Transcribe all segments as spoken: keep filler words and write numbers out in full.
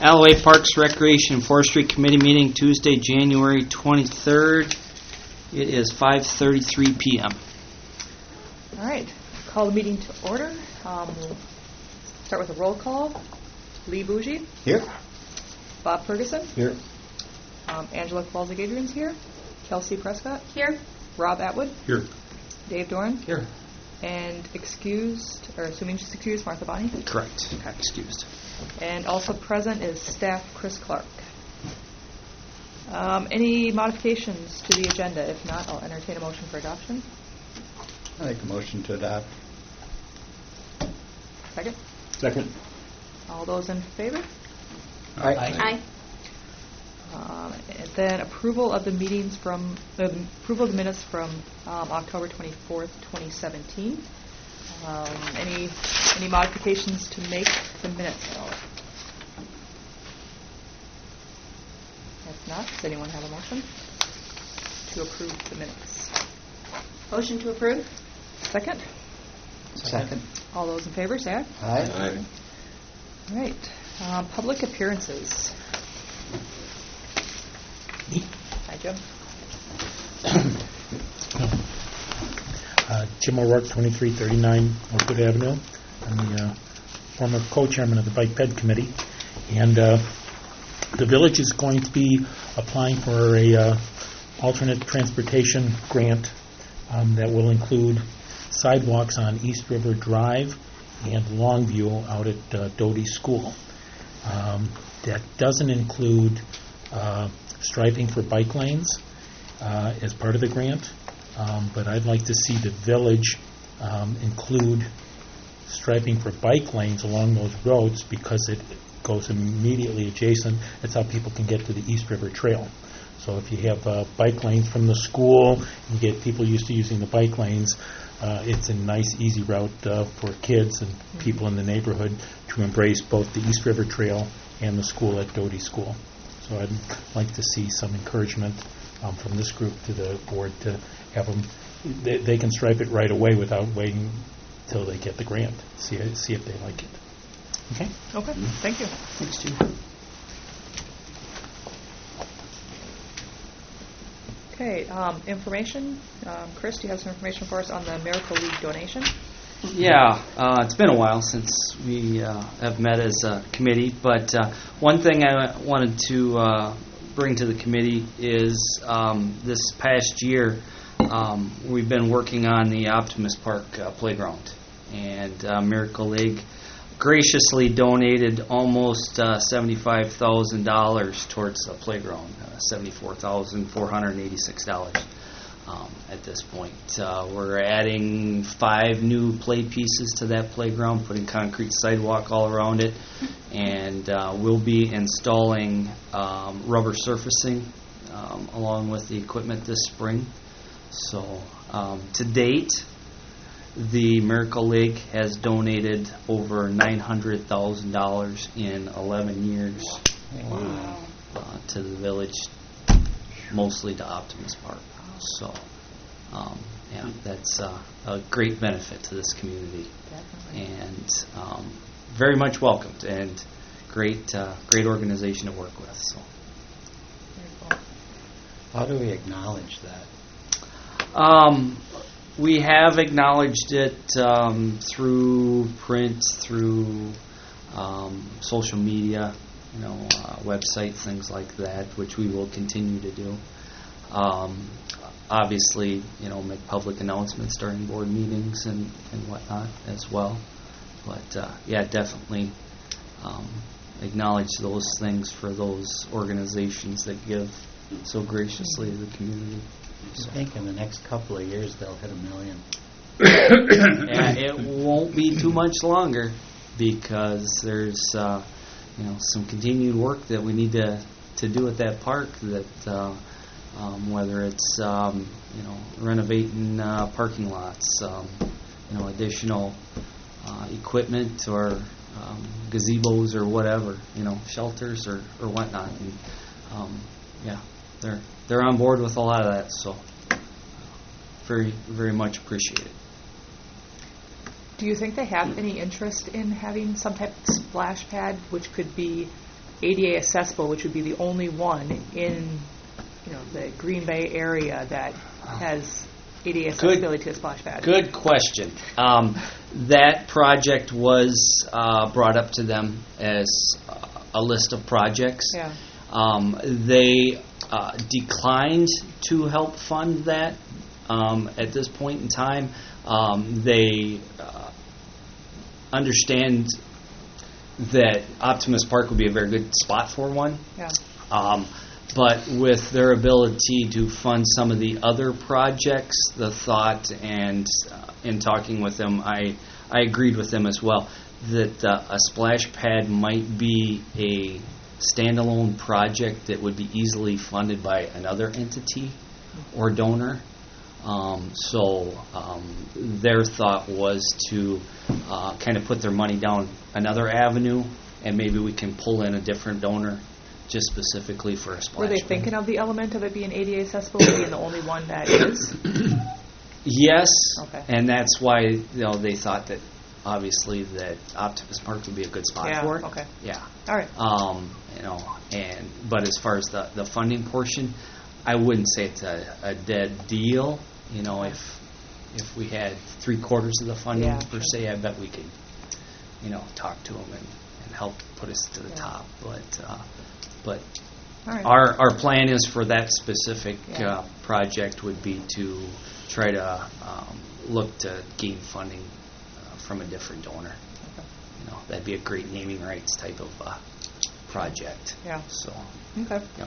Alloway Parks, Recreation, and Forestry Committee meeting Tuesday, January twenty-third. It is five thirty-three p.m. All right. Call the meeting to order. Um, we'll start with a roll call. Lee Bougie. Here. Bob Ferguson. Here. Um, Angela Kowalczyk-Adrian's here. Kelsey Prescott. Here. Rob Atwood. Here. Dave Doran. Here. And excused, or assuming she's excused, Martha Bonney. Correct. Excused. And also present is staff Chris Clark. Um, any modifications to the agenda? If not, I'll entertain a motion for adoption. I make a motion to adopt. Second. Second. All those in favor? Aye. Aye. Um, and then approval of the meetings from uh, approval of the minutes from um, October twenty-fourth, twenty seventeen. Um, any any modifications to make the minutes at all? If not, does anyone have a motion to approve the minutes? Motion to approve? Second. Second. All those in favor, say aye. Aye. Aye. All right. Um, public appearances. Hi, Jim. Uh, Jim O'Rourke, twenty-three thirty-nine Oakwood Avenue. I'm the uh, former co-chairman of the Bike Ped Committee. And uh, the village is going to be applying for a uh, alternate transportation grant um, that will include sidewalks on East River Drive and Longview out at uh, Doty School. Um, that doesn't include uh, striping for bike lanes uh, as part of the grant. Um, but I'd like to see the village um, include striping for bike lanes along those roads because it goes immediately adjacent. That's how people can get to the East River Trail. So if you have uh, bike lanes from the school, you get people used to using the bike lanes, uh, it's a nice, easy route uh, for kids and people in the neighborhood to embrace both the East River Trail and the school at Doty School. So I'd like to see some encouragement um, from this group to the board to have them, they, they can stripe it right away without waiting till they get the grant. See, see if they like it. Okay? Okay, thank you. Thanks, Jim. Okay, um, information. Um, Chris, do you have some information for us on the Miracle League donation? Yeah, uh, it's been a while since we uh, have met as a committee, but uh, one thing I wanted to uh, bring to the committee is um, this past year um, we've been working on the Optimus Park uh, playground, and uh, Miracle League graciously donated almost uh, seventy-five thousand dollars towards the playground, uh, seventy-four thousand four hundred eighty-six dollars. Um, at this point, uh, we're adding five new play pieces to that playground, putting concrete sidewalk all around it, and uh, we'll be installing um, rubber surfacing um, along with the equipment this spring. So um, to date, the Miracle League has donated over nine hundred thousand dollars in eleven years Wow. uh, to the village, mostly to Optimus Park. So, um, yeah, that's uh, a great benefit to this community. Definitely. And um, very much welcomed, and great, uh, great organization to work with. So, Very cool. How do we acknowledge that? um, we have acknowledged it um, through print, through um, social media, you know, uh, website, things like that, which we will continue to do. Um, obviously, you know, make public announcements during board meetings and, and whatnot as well. But, uh, yeah, definitely um, acknowledge those things for those organizations that give so graciously to the community. I think in the next couple of years they'll hit a million. And it won't be too much longer because there's, uh, you know, some continued work that we need to, to do at that park that... Uh, Um, whether it's um, you know renovating uh, parking lots, um, you know additional uh, equipment or um, gazebos or whatever, you know shelters or, or whatnot. And, um, yeah, they're they're on board with a lot of that, so very very much appreciated. Do you think they have any interest in having some type of splash pad, which could be A D A accessible, which would be the only one in, you know, the Green Bay area that has A D A accessibility to a splash pad? Good question. Um, that project was uh, brought up to them as uh, a list of projects. Yeah. Um, they uh, declined to help fund that um, at this point in time. Um, they uh, understand that Optimus Park would be a very good spot for one. Yeah. Um, but with their ability to fund some of the other projects, the thought and uh, in talking with them, I I agreed with them as well that uh, a splash pad might be a standalone project that would be easily funded by another entity or donor. Um, so um, their thought was to uh, kind of put their money down another avenue, and maybe we can pull in a different donor just specifically for a splash Were they pad. thinking of the element of it being A D A accessible being the only one that is? Yes, Okay. and that's why you know they thought that obviously that Optimus Park would be a good spot Yeah, for it. okay. Yeah. All right. Um, you know, and but as far as the the funding portion, I wouldn't say it's a, a dead deal. You know, if if we had three quarters of the funding Yeah, per sure. se, I bet we could, you know, talk to them and, and help put us to the Yeah. top. But uh, but All right. our our plan is for that specific Yeah. uh, project would be to try to um, look to gain funding uh, from a different donor. Okay. You know, that'd be a great naming rights type of uh, project. Yeah. So, Okay. yep.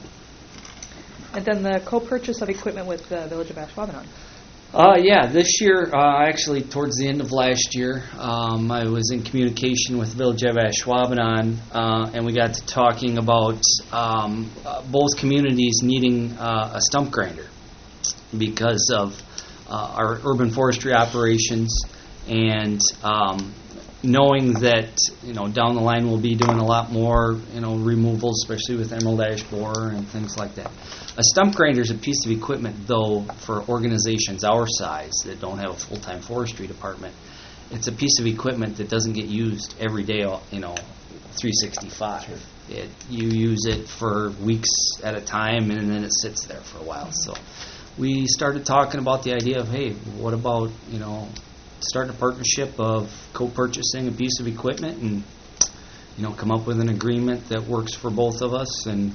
And then the co-purchase of equipment with the Village of Ashwaubenon. Uh, yeah, this year, uh, actually, towards the end of last year, um, I was in communication with Village of Ashwaubenon, uh, and we got to talking about um, uh, both communities needing uh, a stump grinder because of uh, our urban forestry operations, and um, knowing that you know down the line we'll be doing a lot more you know removals, especially with emerald ash borer and things like that. A stump grinder is a piece of equipment, though, for organizations our size that don't have a full-time forestry department. It's a piece of equipment that doesn't get used every day, you know, three sixty-five. It, you use it for weeks at a time, and then it sits there for a while. So we started talking about the idea of, hey, what about, you know, starting a partnership of co-purchasing a piece of equipment and, you know, come up with an agreement that works for both of us, and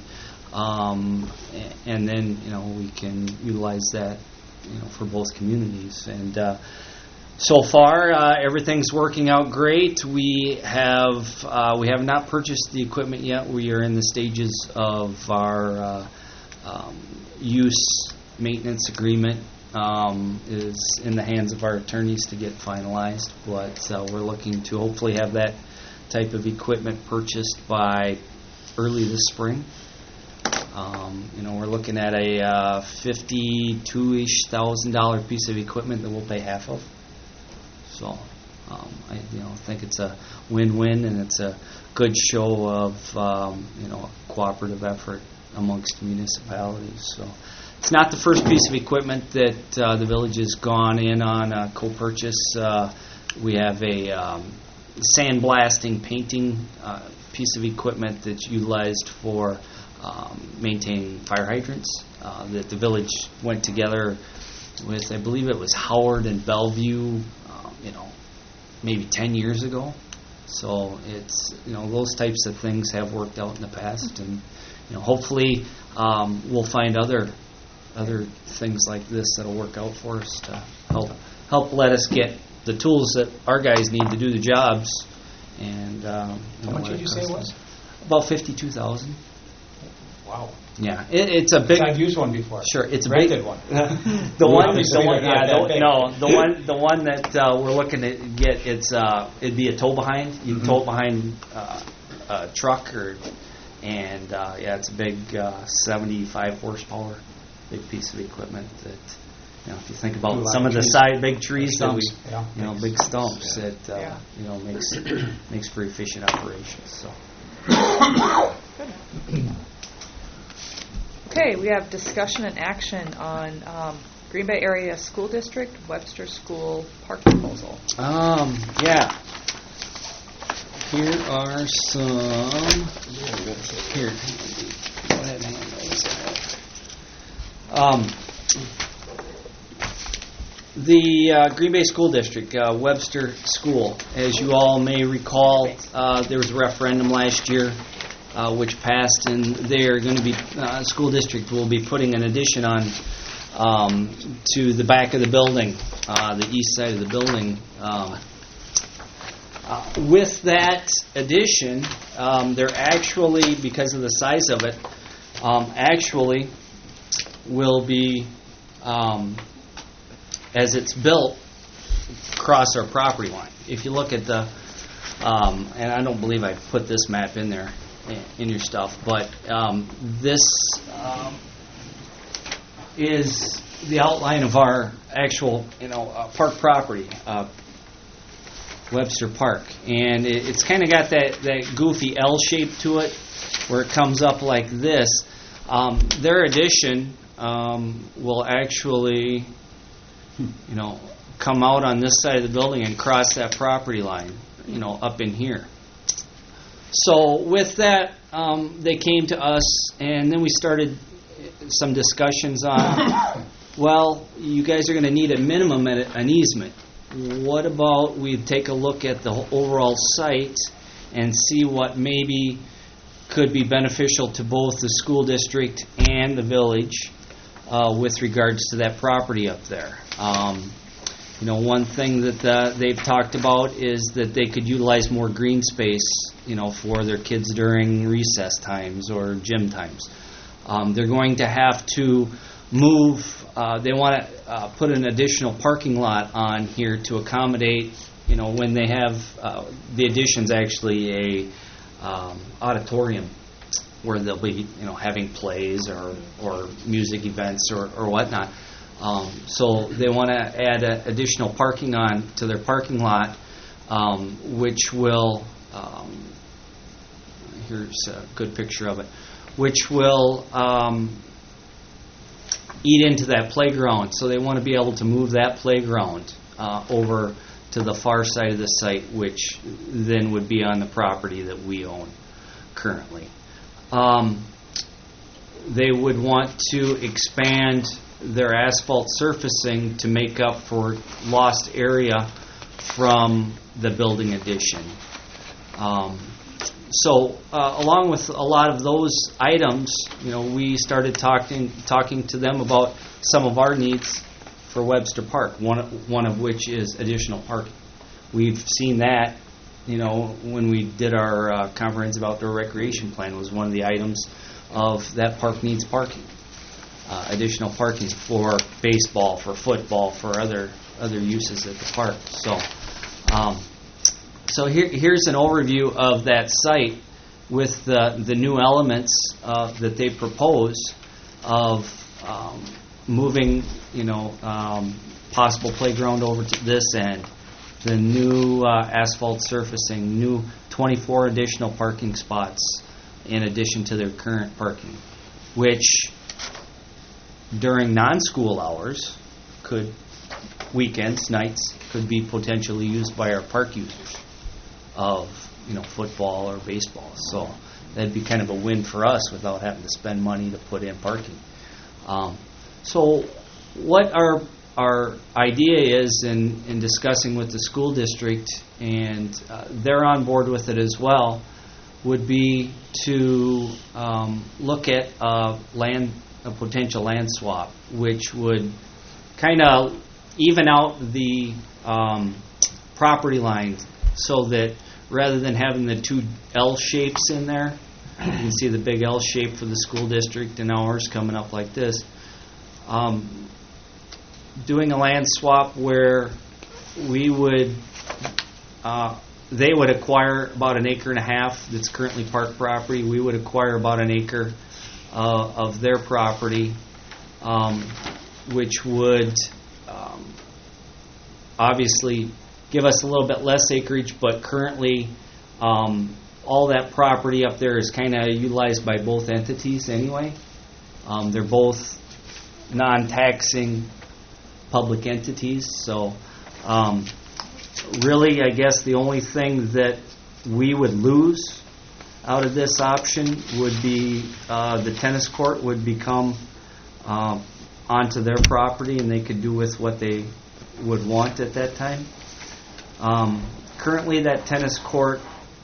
um, a- and then, you know, we can utilize that, you know, for both communities. And uh, so far, uh, everything's working out great. We have uh, we have not purchased the equipment yet. We are in the stages of our uh, um, use maintenance agreement. Um, is in the hands of our attorneys to get finalized, but uh, we're looking to hopefully have that type of equipment purchased by early this spring. Um, you know, we're looking at a uh, fifty-two-ish thousand dollar piece of equipment that we'll pay half of. So, um, I you know think it's a win-win, and it's a good show of um, you know cooperative effort amongst municipalities. So, it's not the first piece of equipment that uh, the village has gone in on a co-purchase. Uh, we have a um, sandblasting painting uh, piece of equipment that's utilized for um, maintaining fire hydrants uh, that the village went together with. I believe it was Howard and Bellevue, um, you know, maybe ten years ago. So it's, you know, those types of things have worked out in the past, and, you know, hopefully um, we'll find other other things like this that'll work out for us to help help let us get the tools that our guys need to do the jobs. And um, you How know, much did you say it was? About fifty-two thousand. Wow. Yeah, it, it's a big. I've used one before. Sure, it's a rented big one. the one, Obviously the one, they're not yeah, that the, big. no, the one, the one that uh, we're looking to get. It's uh, it'd be a tow behind. You can tow it behind uh, a truck, or and uh, yeah, it's a big uh, seventy-five horsepower, big piece of equipment that. You know, if you think Do a about lot some of of the trees. side big trees that we, Stumps, yeah. you know, big stumps that uh, Yeah. you know makes makes for efficient operations. So. Okay, we have discussion and action on um, Green Bay Area School District Webster School Park proposal. Um, yeah. here are some. Here, go ahead and hand those out. Um, the uh, Green Bay School District, uh, Webster School, as you all may recall, uh, there was a referendum last year uh, which passed, and they are going to be, uh, school district will be putting an addition on um, to the back of the building, uh, the east side of the building. Um, uh, with that addition, um, they're actually, because of the size of it, um, actually will be, um, as it's built, cross our property line. If you look at the, um, and I don't believe I put this map in there in your stuff, but um, this um, is the outline of our actual, you know, uh, park property, uh, Webster Park, and it, it's kind of got that, that goofy L shape to it, where it comes up like this. Um, their addition um, will actually, you know, come out on this side of the building and cross that property line, you know, up in here. So with that, um, they came to us, and then we started some discussions on, well, you guys are going to need a minimum at an easement. What about we take a look at the overall site and see what maybe could be beneficial to both the school district and the village uh, with regards to that property up there. Um, you know, one thing that uh, they've talked about is that they could utilize more green space, you know, for their kids during recess times or gym times. Um, they're going to have to move, uh, they want to uh, put an additional parking lot on here to accommodate, you know, when they have, uh, the addition's actually a um, auditorium where they'll be, you know, having plays or, or music events or, or whatnot. Um, so they want to add a, additional parking on to their parking lot, um, which will, um, here's a good picture of it, which will um, eat into that playground. So they want to be able to move that playground uh, over to the far side of the site, which then would be on the property that we own currently. Um, they would want to expand their asphalt surfacing to make up for lost area from the building addition. Um, so, uh, along with a lot of those items, you know, we started talking talking to them about some of our needs for Webster Park. One one of which is additional parking. We've seen that, you know, when we did our uh, comprehensive outdoor recreation plan, was one of the items of that park needs parking. Uh, additional parking for baseball, for football, for other other uses at the park. So, um, so here, here's an overview of that site with the the new elements uh, that they propose of um, moving, you know, um, possible playground over to this end, the new uh, asphalt surfacing, new twenty-four additional parking spots in addition to their current parking, which during non-school hours, could, weekends, nights, could be potentially used by our park users of, you know, football or baseball. So that'd be kind of a win for us without having to spend money to put in parking. Um, so what our our idea is in, in discussing with the school district, and uh, they're on board with it as well, would be to um, look at uh, land a potential land swap, which would kind of even out the um, property line so that rather than having the two L shapes in there, you can see the big L shape for the school district and ours coming up like this, um, doing a land swap where we would, uh, they would acquire about an acre and a half that's currently park property. We would acquire about an acre Uh, of their property, um, which would um, obviously give us a little bit less acreage, but currently um, all that property up there is kind of utilized by both entities anyway. Um, they're both non-taxing public entities, so um, really I guess the only thing that we would lose out of this option would be uh, the tennis court would become uh, onto their property, and they could do with what they would want at that time. Um, currently, that tennis court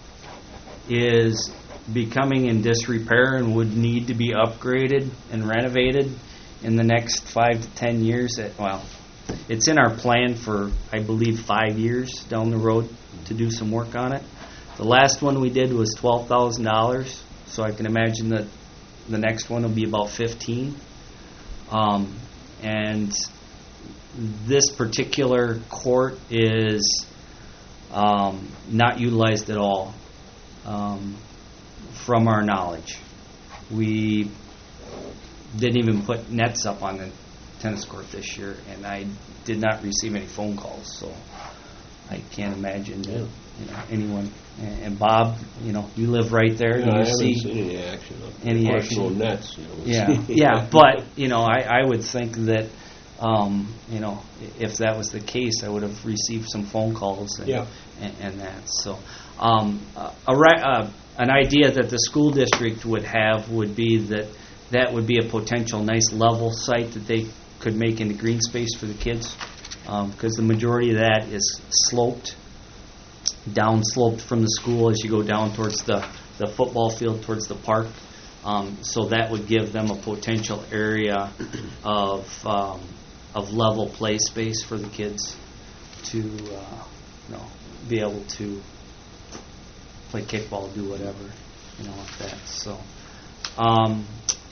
is becoming in disrepair and would need to be upgraded and renovated in the next five to ten years. At, well, it's in our plan for, I believe, five years down the road to do some work on it. The last one we did was twelve thousand dollars, so I can imagine that the next one will be about fifteen. Um, and this particular court is um, not utilized at all, um, from our knowledge. We didn't even put nets up on the tennis court this year, and I did not receive any phone calls, so I can't imagine that, you know, anyone. And and Bob, you know, you live right there. Yeah, Do I you haven't see seen any action. any Of course, action? no nets. You know. Yeah, yeah, but you know, I, I would think that, um, you know, i- if that was the case, I would have received some phone calls and Yeah. and, and that. So, um, a, a, ri- uh, an idea that the school district would have would be that that would be a potential nice level site that they could make into green space for the kids, because the majority of that is sloped, down sloped from the school as you go down towards the, the football field, towards the park. Um, so that would give them a potential area of um, of level play space for the kids to uh, you know, be able to play kickball, do whatever, you know, like that. So, um,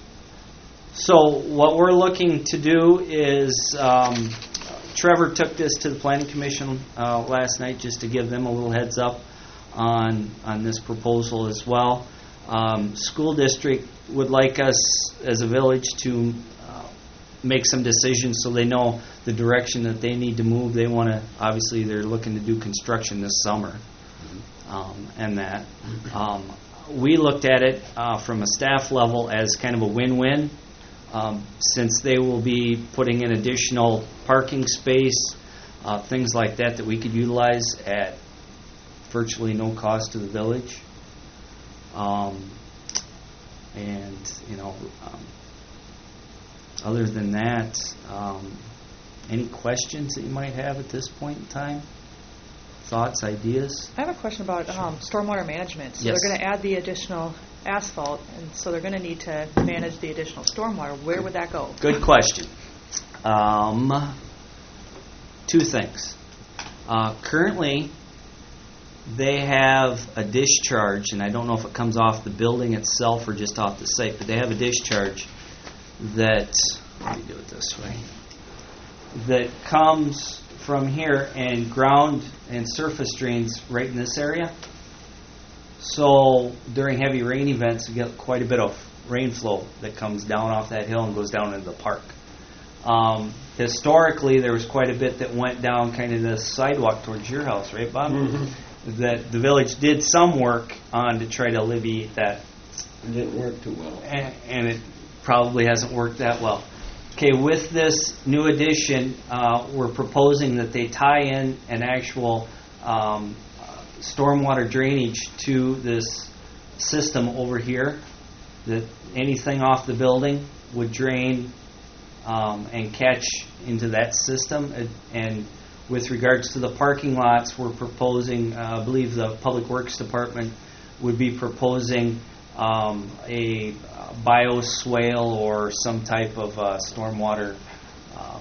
so what we're looking to do is, um, Trevor took this to the Planning Commission uh, last night just to give them a little heads up on on this proposal as well. Um, school district would like us as a village to uh, make some decisions so they know the direction that they need to move. They want to, obviously, they're looking to do construction this summer, um, and that. Um, we looked at it uh, from a staff level as kind of a win-win. Um, since they will be putting in additional parking space, uh, things like that that we could utilize at virtually no cost to the village. Um, and, you know, um, other than that, um, any questions that you might have at this point in time? Thoughts, ideas? I have a question about um, stormwater management. So Yes. they're going to add the additional asphalt, and so they're going to need to manage the additional stormwater. Where would that go? Good question. Um, two things. Uh, currently, they have a discharge, and I don't know if it comes off the building itself or just off the site, but they have a discharge that, let me do it this way, that comes from here and ground and surface drains right in this area. So during heavy rain events, you get quite a bit of rain flow that comes down off that hill and goes down into the park. Um, historically, there was quite a bit that went down kind of the sidewalk towards your house, right, Bob? Mm-hmm. That the village did some work on to try to alleviate that, It didn't work too well. and, and it probably hasn't worked that well. Okay, with this new addition, uh, we're proposing that they tie in an actual um, uh, stormwater drainage to this system over here, that anything off the building would drain um, and catch into that system. And, and with regards to the parking lots, we're proposing, uh, I believe the Public Works Department would be proposing um, a uh, bioswale or some type of uh, stormwater um,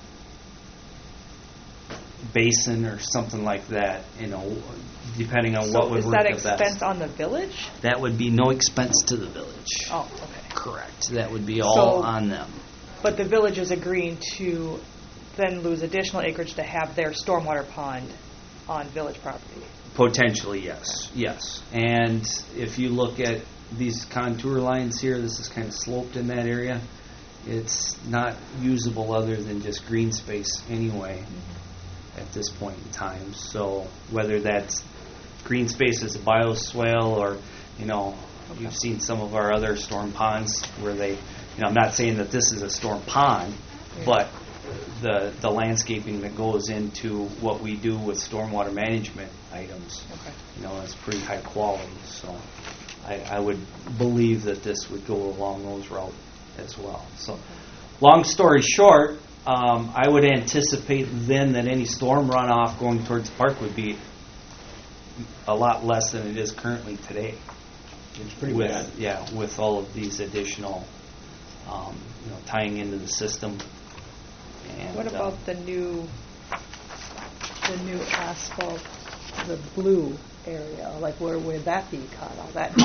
basin or something like that, you know, depending on So what would is work that the best. expense on the village? That would be no expense to the village. Oh, okay. Correct. That would be all So- on them. But the village is agreeing to then lose additional acreage to have their stormwater pond on village property. Potentially, yes. Yes. And if you look at these contour lines here, this is kind of sloped in that area. It's not usable other than just green space anyway at this point in time. So whether that's green space as a bioswale or, you know, you've seen some of our other storm ponds where they, you know, I'm not saying that this is a storm pond, but the the landscaping that goes into what we do with stormwater management items. Okay. You know, it's pretty high quality, so I, I would believe that this would go along those routes as well. So, long story short, um, I would anticipate then that any storm runoff going towards the park would be a lot less than it is currently today. It's pretty with, bad. Yeah, with all of these additional, um, you know, tying into the system. And, What uh, about the new, the new asphalt, the blue area? Like, where would that be cut? All that,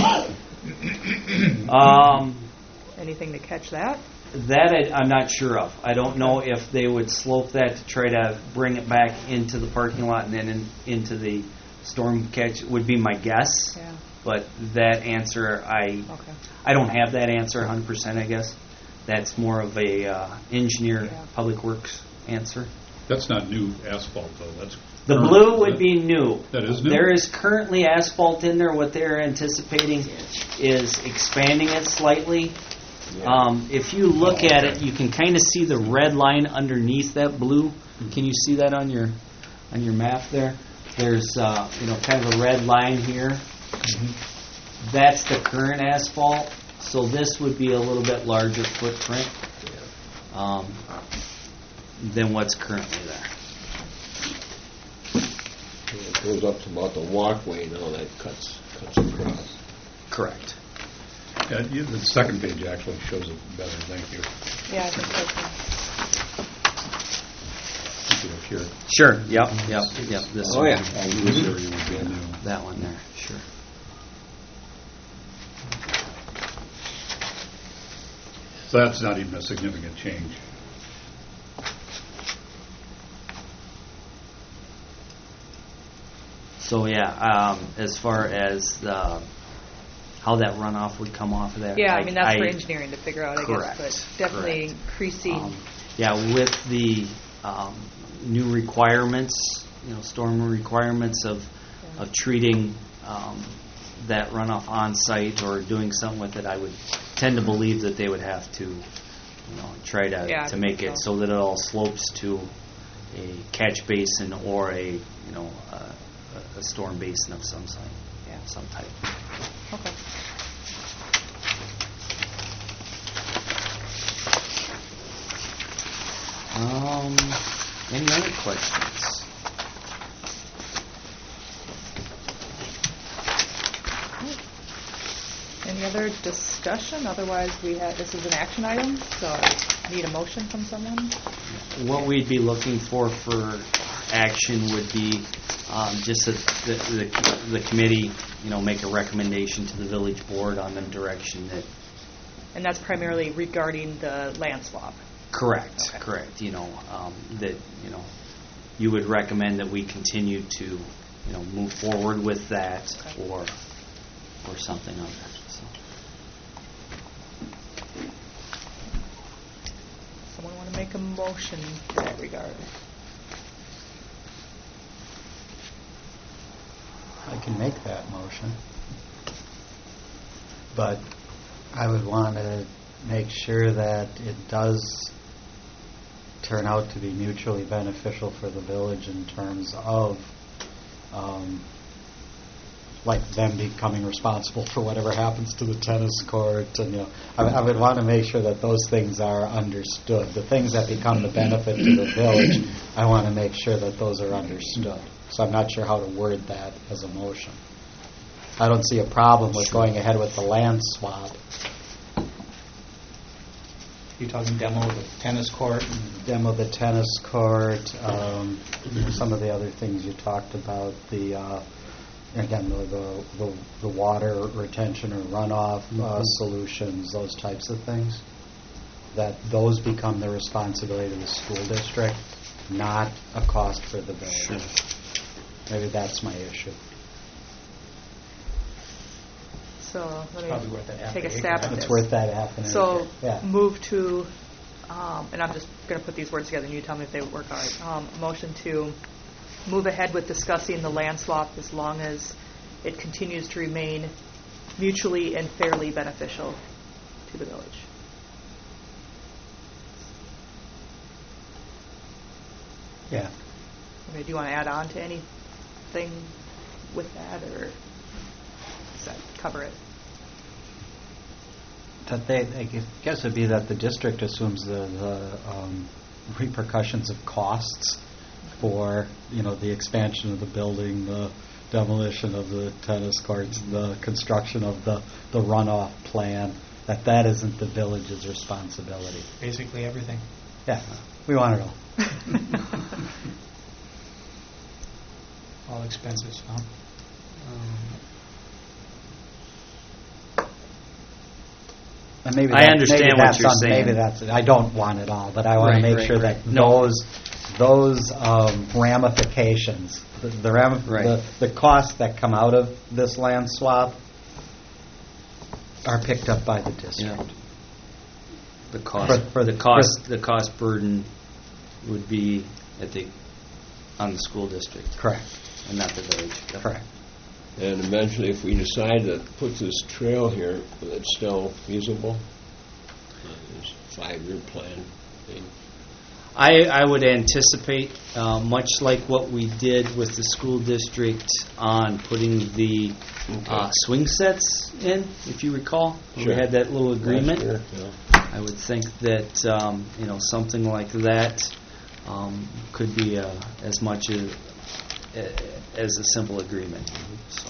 um, anything to catch that? that I, I'm not sure of. I don't know if they would slope that to try to bring it back into the parking lot and then in, into the storm catch. Would be my guess. Yeah. But that answer, I Okay. I don't have that answer one hundred percent, I guess. That's more of a uh, engineer, Yeah. public works answer. That's not new asphalt, though. That's The current, blue isn't would it? be new. That is new? There is currently asphalt in there. What they're anticipating is expanding it slightly. Yeah. Um, if you look at it, you can kind of see the red line underneath that blue. Can you see that on your on your map there? There's uh, you know kind of a red line here. That's the current asphalt. So this would be a little bit larger footprint um, than what's currently there. It goes up to about the walkway now that cuts cuts across. Correct. Yeah, you- the second page actually shows it better. Thank you. Yeah, I think so. Thank you, if you're- Sure. Yep. Yep. Yep. This Oh, one. yeah. all this area would be new. That one there. Sure. So that's not even a significant change. So yeah, um, as far as the, how that runoff would come off of there. Yeah, I mean, that's for engineering to figure out, I Correct, guess, but definitely correct. increasing. Um, yeah, with the um, new requirements, you know, storm requirements of Yeah. of treating um, that runoff on site or doing something with it, I would tend to believe that they would have to, you know, try to Yeah, I to think make it so. so that it all slopes to a catch basin or a you know a, a storm basin of some sort, Yeah. some type. Okay. Um, any other questions? Any other discussion? Otherwise, we have, this is an action item, so I need a motion from someone. What we'd be looking for for action would be um, just that the, the, the committee, you know, make a recommendation to the village board on the direction that. And that's primarily regarding the land swap. Correct, Okay. correct. You know, um, that, you know, you would recommend that we continue to, you know, move forward with that Okay. or, or something other, so. Someone want to make a motion in that regard? I can make that motion. But I would want to make sure that it does turn out to be mutually beneficial for the village in terms of, um, like them becoming responsible for whatever happens to the tennis court, and you know, I, I would want to make sure that those things are understood. The things that become the benefit to the village, I want to make sure that those are understood. So I'm not sure how to word that as a motion. I don't see a problem with going ahead with the land swap. You talking demo of the tennis court? and- Demo the tennis court, um, some of the other things you talked about, the, uh, again, the, the, the, the water retention or runoff uh, solutions, those types of things. That those become the responsibility of the school district, not a cost for the village. Sure. Maybe that's my issue. So let Probably me worth that half take a acre. stab at this. It's worth that half an acre. So Yeah. move to, um, and I'm just going to put these words together and you tell me if they work all right. Um, motion to move ahead with discussing the land swap as long as it continues to remain mutually and fairly beneficial to the village. Yeah. Okay, do you want to add on to anything with that, or does that cover it? That they, I guess it would be that the district assumes the, the um, repercussions of costs for, you know, the expansion of the building, the demolition of the tennis courts, the construction of the, the runoff plan, that that isn't the village's responsibility. Basically everything. Yeah, we want it all. All expenses, huh? And maybe I that- understand maybe what that's you're un- saying. Maybe that's, I don't want it all, but I want to Right, make right, sure right. that No. those, those um, ramifications, the the, ram- Right. the the costs that come out of this land swap are picked up by the district. Yeah. The cost, For- for- the cost, the cost burden would be at the, on the school district Correct, and not the village. Yep. correct. And eventually, if we decide to put this trail here, it's still feasible? Uh, This five-year plan thing? I, I would anticipate, uh, much like what we did with the school district on putting the uh, Okay. swing sets in, if you recall. We Sure. had that little agreement. Last year, yeah. I would think that, um, you know, something like that um, could be uh, as much as, as a simple agreement. So.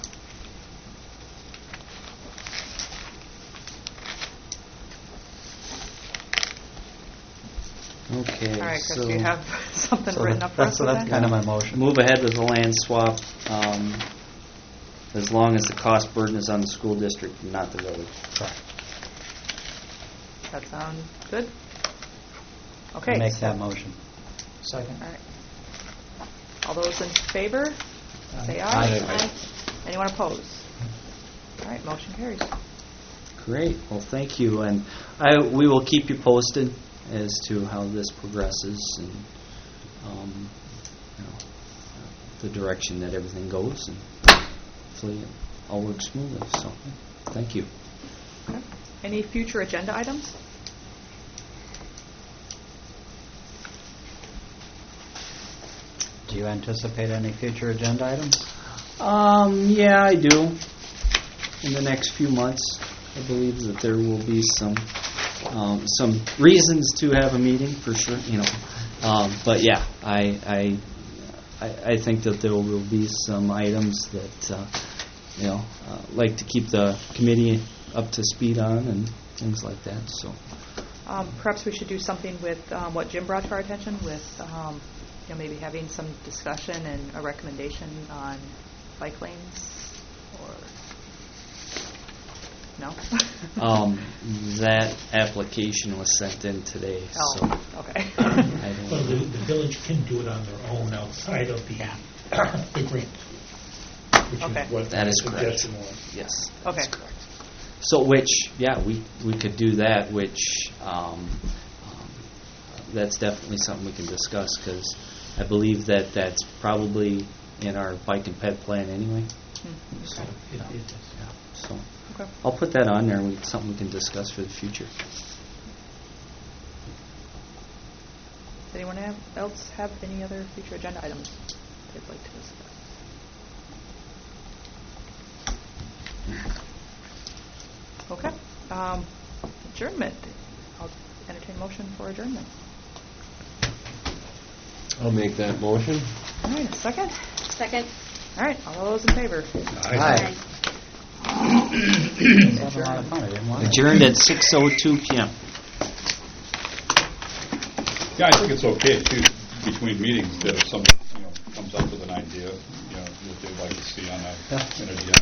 Okay. All right, Chris, so do you have something So written that- up for us that's, with that's that? kind of my motion. Move ahead with the land swap, um, as long as the cost burden is on the school district and not the village. Correct. That sound good? I Okay. Make so- that motion. Second. All right. All those in favor, say Aye. aye. Aye. Anyone opposed? All right, motion carries. Great. Well, thank you, and I we will keep you posted as to how this progresses and um, you know, the direction that everything goes, and hopefully it all works smoothly. So, thank you. Okay. Any future agenda items? Do you anticipate any future agenda items? Um, yeah, I do. In the next few months, I believe that there will be some um, some reasons to have a meeting for sure. You know, um, but yeah, I, I I I think that there will be some items that uh, you know uh, like to keep the committee up to speed on and things like that. So. Um, Perhaps we should do something with um, what Jim brought to our attention with, um, you know, maybe having some discussion and a recommendation on bike lanes, or, no? Um, that application was sent in today, so Oh, okay. I Well, the, don't. the village can do it on their own outside of the, the grant. Which Okay. is what That my is correct. suggestion was. Yes. Okay. That's correct. So, which, yeah, we we could do that. Which um, um, that's definitely something we can discuss because I believe that that's probably in our bike and ped plan anyway. Hmm, So, okay. It- yeah. it is. Yeah. So Okay. I'll put that on there. and we- Something we can discuss for the future. Does anyone have, else have any other future agenda items they'd like to discuss? Okay. Um, adjournment. I'll entertain a motion for adjournment. I'll make that motion. All right, a second? Second. All right, all those in favor? Aye. That was a lot of fun. I didn't want it. Adjourned at six oh two p.m. Yeah, I think it's okay, too, between meetings, that if someone, you know, comes up with an idea, you know, that they'd like to see on a, Yeah. an agenda,